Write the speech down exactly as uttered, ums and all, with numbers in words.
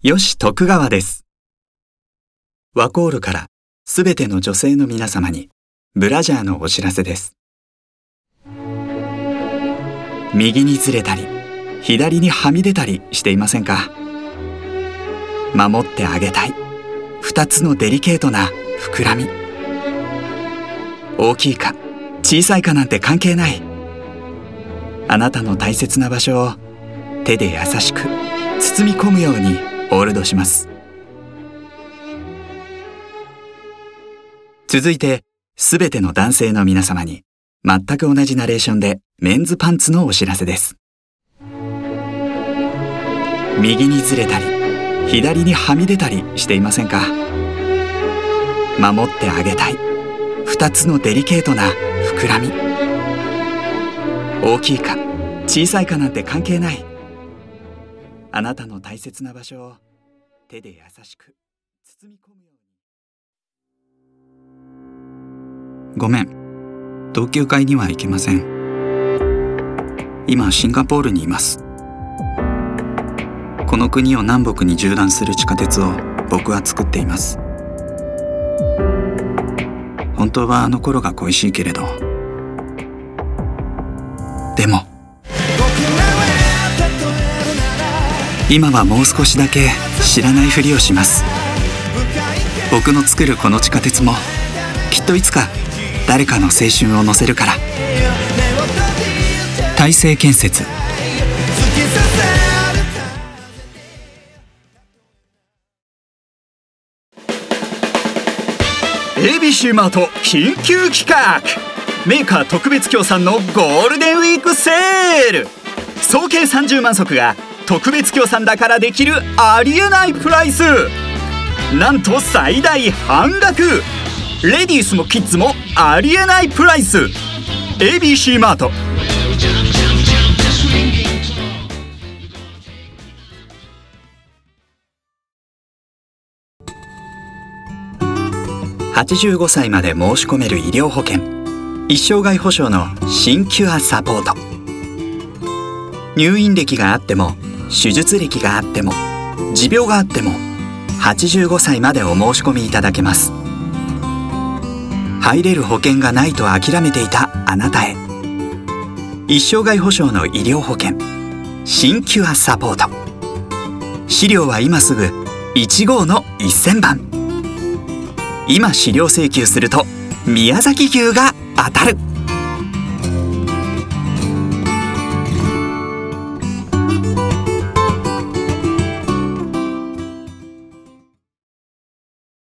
よし徳川です。ワコールからすべての女性の皆様にブラジャーのお知らせです。右にずれたり左にはみ出たりしていませんか？守ってあげたい二つのデリケートな膨らみ。大きいか小さいかなんて関係ない。あなたの大切な場所を手で優しく包み込むようにホールドします。続いてすべての男性の皆様に全く同じナレーションでメンズパンツのお知らせです。右にずれたり左にはみ出たりしていませんか？守ってあげたい二つのデリケートな膨らみ。大きいか小さいかなんて関係ない。あなたの大切な場所を手で優しく包み込むように。ごめん、同級会には行けません。今シンガポールにいます。この国を南北に縦断する地下鉄を僕は作っています。本当はあの頃が恋しいけれど、でも今はもう少しだけ知らないふりをします。僕の作るこの地下鉄もきっといつか誰かの青春を乗せるから。大成建設。エービーシー マート緊急企画、メーカー特別協賛のゴールデンウィークセール。総計さんじゅうまん足が特別協賛だからできるありえないプライス。なんと最大半額。レディースもキッズもありえないプライス。 エービーシー マート。はちじゅうごさいまで申し込める医療保険、一生涯保障の新キュアサポート。入院歴があっても手術歴があっても持病があってもはちじゅうごさいまでお申し込みいただけます。入れる保険がないと諦めていたあなたへ、一生涯保障の医療保険新キュアサポート。資料は今すぐいちごうのせんばん。今資料請求すると宮崎牛が当たる。